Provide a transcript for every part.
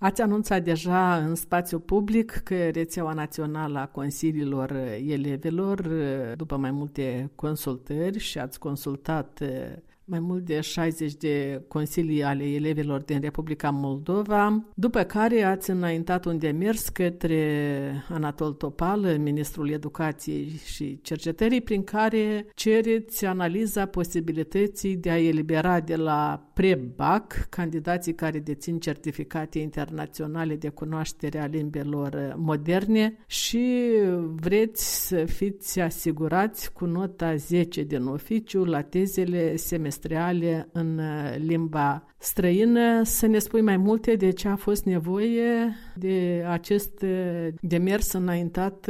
Ați anunțat deja în spațiu public că rețeaua națională a consiliilor elevilor, după mai multe consultări și ați consultat mai mult de 60 de consilii ale elevilor din Republica Moldova, după care ați înaintat un demers către Anatol Topal, ministrul Educației și Cercetării, prin care cereți analiza posibilității de a elibera de la pre-BAC candidații care dețin certificate internaționale de cunoaștere a limbilor moderne și vreți să fiți asigurați cu nota 10 din oficiu la tezele semestrale în limba străină. Să ne spui mai multe de ce a fost nevoie de acest demers înaintat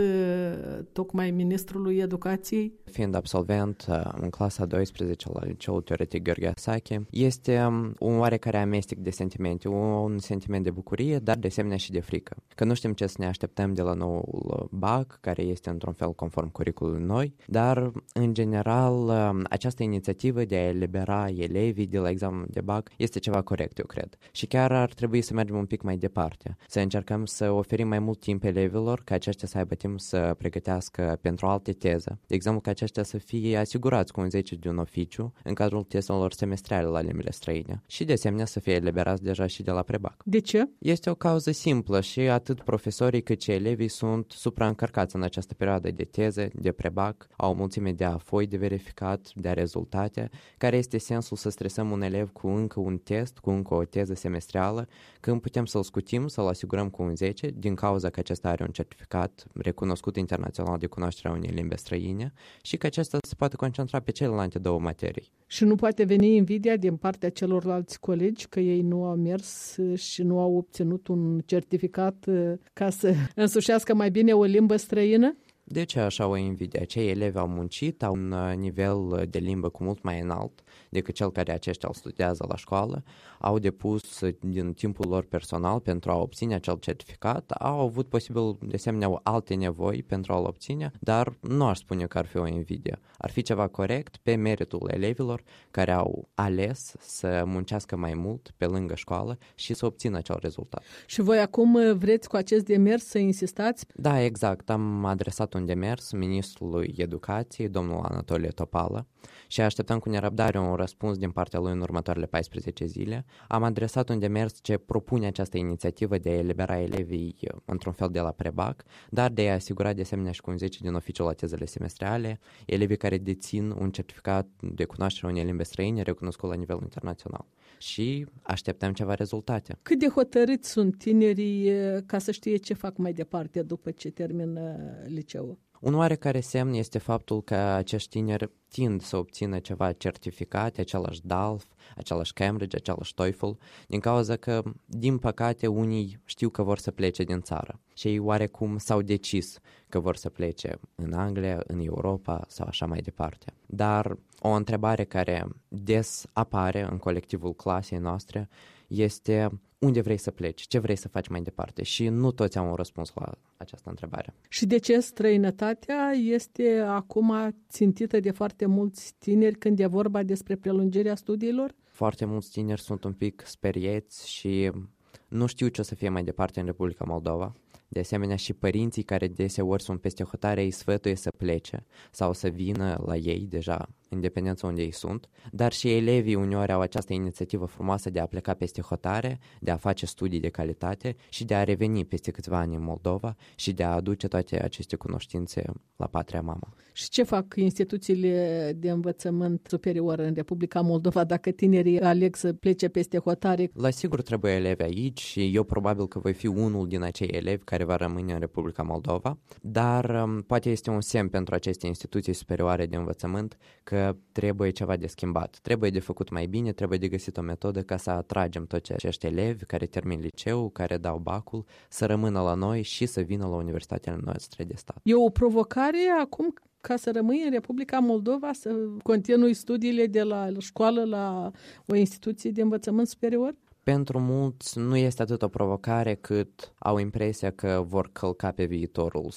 tocmai Ministrului Educației? Fiind absolvent în clasa 12 la Liceul Teoretic Gheorghe Asache, este un oarecare amestec de sentimente, un sentiment de bucurie, dar de asemenea și de frică. Că nu știm ce să ne așteptăm de la noul BAC, care este într-un fel conform curriculului noi, dar în general această inițiativă de a elibera elevii de la examen de BAC este ceva corect, eu cred. Și chiar ar trebui să mergem un pic mai departe, să încercăm să oferim mai mult timp elevilor, ca aceștia să aibă timp să pregătească pentru alte teze. De exemplu, ca aceștia să fie asigurați cu un 10 de un oficiu în cadrul tezelor semestrale la limbile străine și de asemenea să fie eliberați deja și de la prebac. De ce? Este o cauză simplă și atât profesorii cât și elevii sunt supraîncărcați în această perioadă de teze, de prebac, au o mulțime de foi de verificat, de rezultate, care este sensul să stresăm un elev cu încă un test, cu încă o teză semestrială, când putem să-l scutim, să-l asigurăm cu un 10, din cauza că acesta are un certificat recunoscut internațional de cunoaștere a unei limbi străine și că acesta se poate concentra pe celelalte două materii. Și nu poate veni invidia din partea celorlalți colegi că ei nu au mers și nu au obținut un certificat ca să însușească mai bine o limbă străină? De ce așa o invidie? Acei elevi au muncit, au un nivel de limbă cu mult mai înalt decât cel care aceștia îl studiază la școală, au depus din timpul lor personal pentru a obține acel certificat, au avut posibil de asemenea alte nevoi pentru a-l obține, dar nu aș spune că ar fi o invidie. Ar fi ceva corect pe meritul elevilor care au ales să muncească mai mult pe lângă școală și să obțină acel rezultat. Și voi acum vreți cu acest demers să insistați? Da, exact. Am adresat un demers ministrului Educației, domnul Anatol Topal, și așteptăm cu nerăbdare un răspuns din partea lui în următoarele 14 zile. Am adresat un demers ce propune această inițiativă de a elibera elevii într-un fel de la prebac, dar de a asigura de asemenea și cu un 10 din oficiu la tezele semestrale, elevii care dețin un certificat de cunoaștere a unei limbi străine recunoscut la nivel internațional. Și așteptăm ceva rezultate. Cât de hotărâți sunt tinerii ca să știe ce fac mai departe după ce termină liceul? Un oarecare semn este faptul că acești tineri tind să obțină ceva certificate, același DALF, același Cambridge, același TOEFL, din cauza că, din păcate, unii știu că vor să plece din țară și ei oarecum s-au decis că vor să plece în Anglia, în Europa sau așa mai departe. Dar o întrebare care des apare în colectivul clasei noastre este: unde vrei să pleci? Ce vrei să faci mai departe? Și nu toți au un răspuns la această întrebare. Și de ce străinătatea este acum țintită de foarte mulți tineri când e vorba despre prelungirea studiilor? Foarte mulți tineri sunt un pic sperieți și nu știu ce o să fie mai departe în Republica Moldova. De asemenea, și părinții care deseori sunt peste hotare îi sfătuie să plece sau să vină la ei deja, în dependență unde ei sunt, dar și elevii uneori au această inițiativă frumoasă de a pleca peste hotare, de a face studii de calitate și de a reveni peste câțiva ani în Moldova și de a aduce toate aceste cunoștințe la patria mamă. Și ce fac instituțiile de învățământ superior în Republica Moldova dacă tinerii aleg să plece peste hotare? La sigur trebuie elevi aici și eu probabil că voi fi unul din acei elevi care va rămâne în Republica Moldova, dar poate este un semn pentru aceste instituții superioare de învățământ că trebuie ceva de schimbat, trebuie de făcut mai bine, trebuie de găsit o metodă ca să atragem toți acești elevi care termin liceu, care dau bacul, să rămână la noi și să vină la universitatele noastre de stat. E o provocare acum ca să rămâi în Republica Moldova, să continui studiile de la școală la o instituție de învățământ superior? Pentru mulți nu este atât o provocare cât au impresia că vor călca pe viitorul său.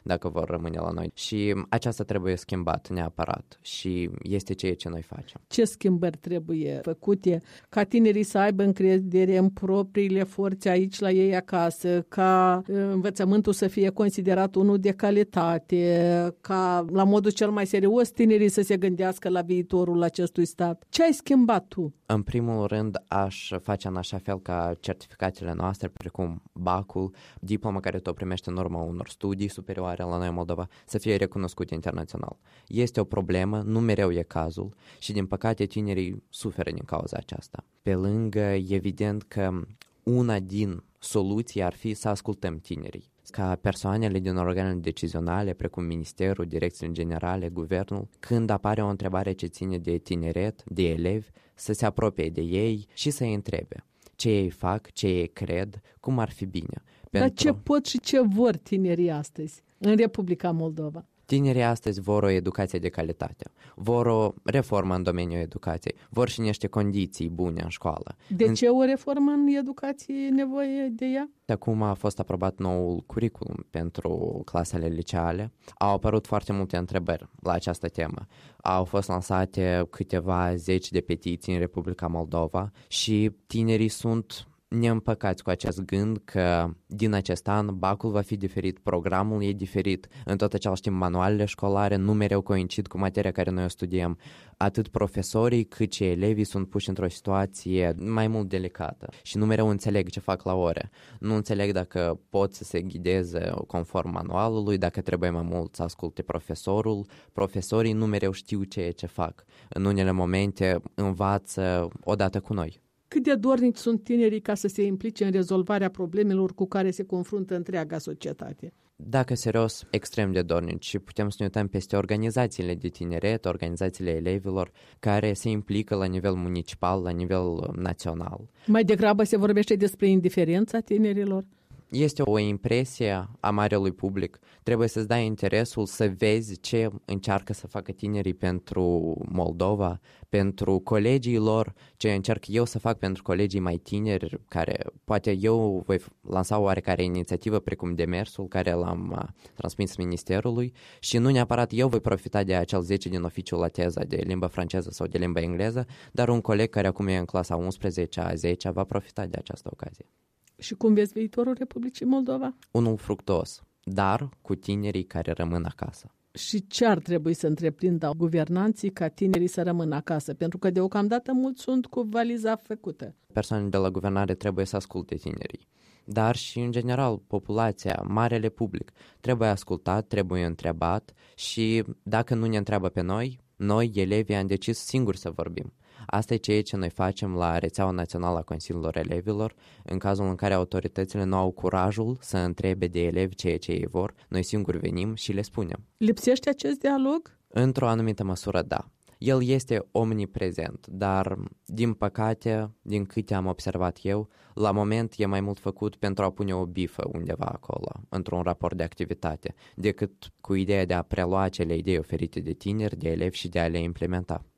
dacă vor rămâne la noi. Și aceasta trebuie schimbat neapărat și este ceea ce noi facem. Ce schimbări trebuie făcute ca tinerii să aibă încredere în propriile forțe aici la ei acasă, ca învățământul să fie considerat unul de calitate, ca la modul cel mai serios tinerii să se gândească la viitorul acestui stat? Ce ai schimbat tu? În primul rând, aș face în așa fel ca certificatele noastre, precum BAC-ul, diploma care tu o primești în urma unor studii superioare la noi în Moldova, să fie recunoscute internațional. Este o problemă, nu mereu e cazul și, din păcate, tinerii suferă din cauza aceasta. Pe lângă, evident că una din soluții ar fi să ascultăm tinerii, ca persoanele din organele decizionale, precum Ministerul, Direcțiile Generale, Guvernul, când apare o întrebare ce ține de tineret, de elevi, să se apropie de ei și să-i întrebe ce ei fac, ce ei cred, cum ar fi bine. Dar ce pot și ce vor tinerii astăzi în Republica Moldova? Tinerii astăzi vor o educație de calitate, vor o reformă în domeniul educației, vor și niște condiții bune în școală. De ce o reformă în educație e nevoie de ea? Acum a fost aprobat noul curriculum pentru clasele liceale. Au apărut foarte multe întrebări la această temă. Au fost lansate câteva zeci de petiții în Republica Moldova și tinerii sunt neîmpăcați cu acest gând că din acest an BAC-ul va fi diferit, programul e diferit, în tot același timp manualele școlare nu mereu coincid cu materia care noi o studiem. Atât profesorii cât și elevii sunt puși într-o situație mai mult delicată și nu mereu înțeleg ce fac la ore. Nu înțeleg dacă pot să se ghideze conform manualului, dacă trebuie mai mult să asculte profesorul. Profesorii nu mereu știu ce fac. În unele momente învață odată cu noi. Cât de dornici sunt tinerii ca să se implice în rezolvarea problemelor cu care se confruntă întreaga societate? Dacă serios, extrem de dornici și putem să ne uităm peste organizațiile de tineret, organizațiile elevilor care se implică la nivel municipal, la nivel național. Mai degrabă se vorbește despre indiferența tinerilor? Este o impresie a marelui public. Trebuie să-ți dai interesul să vezi ce încearcă să facă tinerii pentru Moldova, pentru colegii lor, ce încerc eu să fac pentru colegii mai tineri, care poate eu voi lansa oarecare inițiativă precum demersul care l-am transmis ministerului și nu neapărat eu voi profita de acel 10 din oficiul la teza de limba franceză sau de limba engleză, dar un coleg care acum e în clasa 11-a, 10-a va profita de această ocazie. Și cum vezi viitorul Republicii Moldova? Unul fructuos, dar cu tinerii care rămân acasă. Și ce ar trebui să întreprindă guvernanții ca tinerii să rămână acasă? Pentru că deocamdată mulți sunt cu valiza făcută. Persoanele de la guvernare trebuie să asculte tinerii. Dar și, în general, populația, marele public, trebuie ascultat, trebuie întrebat și dacă nu ne întreabă pe noi, elevii, am decis singuri să vorbim. Asta e ceea ce noi facem la rețeaua națională a Consiliilor Elevilor. În cazul în care autoritățile nu au curajul să întrebe de elevi ceea ce ei vor, noi singuri venim și le spunem. Lipsește acest dialog? Într-o anumită măsură, da. El este omniprezent, dar, din păcate, din câte am observat eu, la moment e mai mult făcut pentru a pune o bifă undeva acolo, într-un raport de activitate, decât cu ideea de a prelua acele idei oferite de tineri, de elevi și de a le implementa.